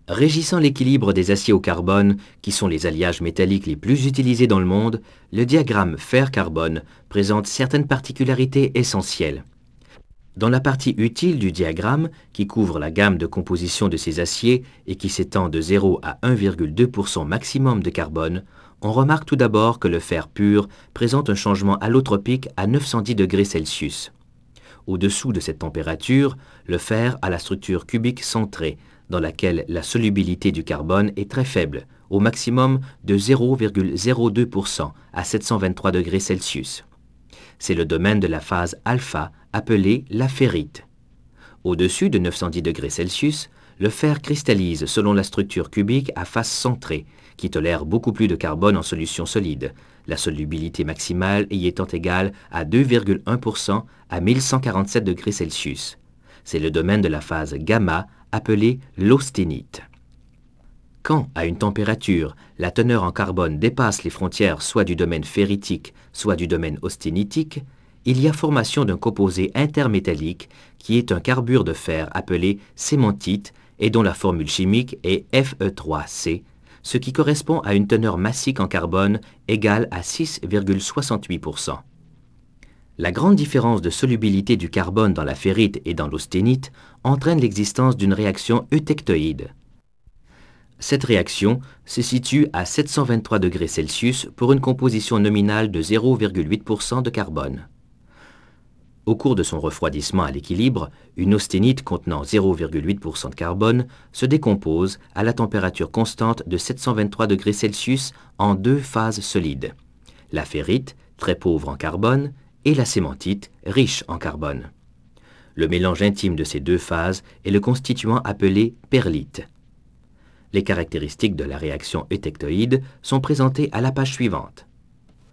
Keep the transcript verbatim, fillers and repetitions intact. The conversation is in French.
Régissant l'équilibre des aciers au carbone, qui sont les alliages métalliques les plus utilisés dans le monde, le diagramme fer-carbone présente certaines particularités essentielles. Dans la partie utile du diagramme, qui couvre la gamme de composition de ces aciers et qui s'étend de zéro à un virgule deux pour cent maximum de carbone, on remarque tout d'abord que le fer pur présente un changement allotropique à neuf cent dix degrés Celsius. Au-dessous de cette température, le fer a la structure cubique centrée, dans laquelle la solubilité du carbone est très faible, au maximum de zéro virgule zéro deux pour cent à sept cent vingt-trois degrés Celsius. C'est le domaine de la phase alpha, appelée la ferrite. Au-dessus de neuf cent dix degrés Celsius, le fer cristallise selon la structure cubique à face centrée, qui tolère beaucoup plus de carbone en solution solide, la solubilité maximale y étant égale à deux virgule un pour cent à mille cent quarante-sept degrés Celsius. C'est le domaine de la phase gamma, appelée l'austénite. Quand, à une température, la teneur en carbone dépasse les frontières soit du domaine ferritique, soit du domaine austénitique, il y a formation d'un composé intermétallique qui est un carbure de fer appelé cémentite et dont la formule chimique est F E trois C, ce qui correspond à une teneur massique en carbone égale à six virgule soixante-huit pour cent. La grande différence de solubilité du carbone dans la ferrite et dans l'austénite entraîne l'existence d'une réaction eutectoïde. Cette réaction se situe à sept cent vingt-trois degrés Celsius pour une composition nominale de zéro virgule huit pour cent de carbone. Au cours de son refroidissement à l'équilibre, une austénite contenant zéro virgule huit pour cent de carbone se décompose à la température constante de sept cent vingt-trois degrés Celsius en deux phases solides. La ferrite, très pauvre en carbone, et la cémentite, riche en carbone. Le mélange intime de ces deux phases est le constituant appelé perlite. Les caractéristiques de la réaction eutectoïde sont présentées à la page suivante.